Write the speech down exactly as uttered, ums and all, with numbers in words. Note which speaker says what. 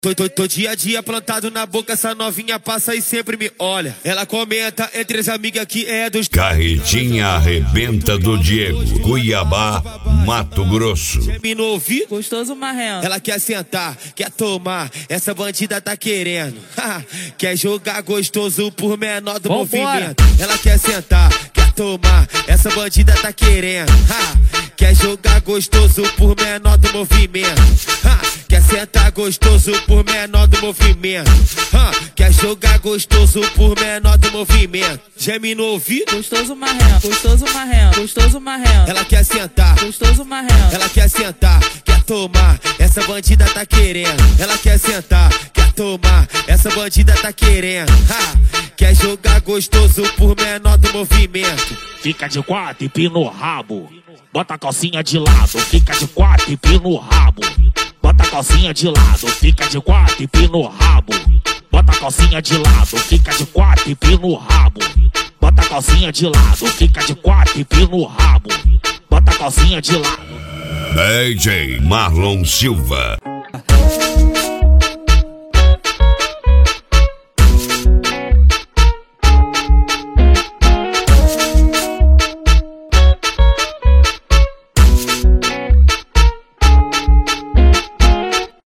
Speaker 1: Tô, tô, tô dia a dia plantado na boca, essa novinha passa e sempre me olha. Ela comenta entre as amigas que é dos...
Speaker 2: Carretinha arrebenta do Diego, Cuiabá, Mato Grosso.
Speaker 1: Me no ouvido,
Speaker 3: gostoso marrento.
Speaker 1: Ela quer sentar, quer tomar, essa bandida tá querendo. Quer jogar gostoso por menor do
Speaker 3: Vambora.
Speaker 1: movimento. Ela quer sentar, quer tomar, essa bandida tá querendo. Quer jogar gostoso por menor do movimento. Quer sentar gostoso por menor do movimento. Quer jogar gostoso por menor do movimento. Geme no ouvido,
Speaker 3: gostoso marrento, gostoso marrento, gostoso marrento.
Speaker 1: Ela quer sentar,
Speaker 3: gostoso marrento.
Speaker 1: Ela quer sentar, quer tomar, essa bandida tá querendo. Ela quer sentar, quer tomar, essa bandida tá querendo. Quer jogar gostoso por menor do movimento.
Speaker 4: Fica de quatro e pina o rabo. Bota a calcinha de lado, fica de quatro e pina o rabo. Bota a calcinha de lado, fica de quatro e pina o rabo. Bota a calcinha de lado, fica de quatro e pina o rabo. Bota a calcinha de lado, fica de quatro e pina o rabo. Bota a calcinha de lado.
Speaker 2: D J Marlon Silva.